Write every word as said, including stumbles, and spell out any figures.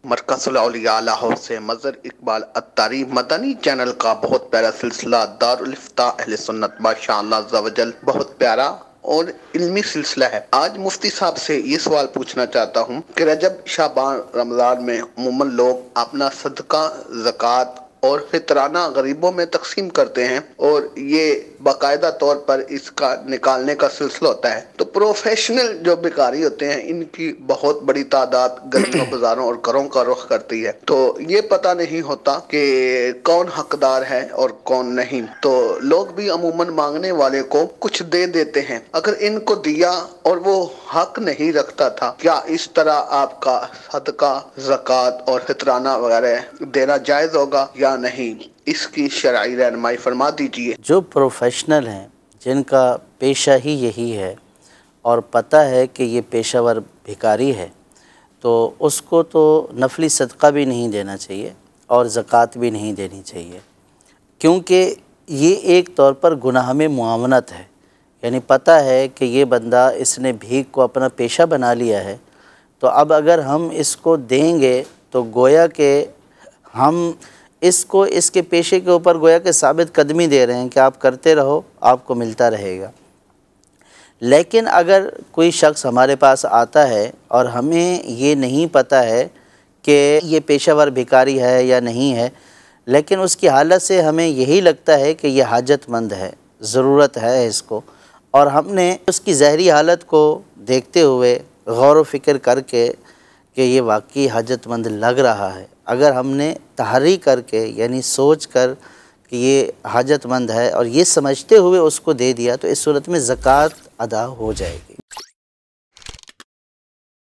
मरकज़ुल औलिया लाहौर से मज़हर इकबाल अत्तारी मदनी चैनल का बहुत प्यारा सिलसिला दारुल इफ्ता अहले सुन्नत माशाअल्लाह अज़्ज़ा वजल बहुत प्यारा और इल्मी सिलसिला है। आज मुफ्ती साहब से ये सवाल पूछना चाहता हूँ कि रजब शाबान रमज़ान में अमूमन लोग अपना सदका ज़कात और फितराना गरीबों में तकसीम करते हैं और ये बाकायदा तौर पर इसका निकालने का सिलसिला होता है। तो प्रोफेशनल जो भिखारी होते हैं इनकी बहुत बड़ी तादाद गलियों बाजारों और घरों का रुख करती है, तो ये पता नहीं होता कि कौन हकदार है और कौन नहीं। तो लोग भी अमूमन मांगने वाले को कुछ दे देते हैं। अगर इनको दिया और वो हक नहीं रखता था, क्या इस तरह आपका सदका ज़कात और फितराना वगैरह देना जायज़ होगा या नहीं? इसकी शरई रहनुमाई फरमा दीजिए। जो प्रोफेशनल हैं जिनका पेशा ही यही है और पता है कि ये पेशावर भिखारी है, तो उसको तो नफली सदका भी नहीं देना चाहिए और ज़कात भी नहीं देनी चाहिए, क्योंकि ये एक तौर पर गुनाह में मुआवनत है। यानी पता है कि ये बंदा इसने भीख को अपना पेशा बना लिया है, तो अब अगर हम इसको देंगे तो गोया के हम इसको इसके पेशे के ऊपर गोया के साबित कदमी दे रहे हैं कि आप करते रहो, आपको मिलता रहेगा। लेकिन अगर कोई शख्स हमारे पास आता है और हमें ये नहीं पता है कि ये पेशावर भिखारी है या नहीं है, लेकिन उसकी हालत से हमें यही लगता है कि ये हाजतमंद है, ज़रूरत है इसको, और हमने उसकी ज़हरी हालत को देखते हुए गौर व फिक्र करके कि ये वाकई हाजतमंद लग रहा है, अगर हमने तहरी करके यानी सोच कर कि ये हाजतमंद है और ये समझते हुए उसको दे दिया, तो इस सूरत में ज़कात अदा हो जाएगी।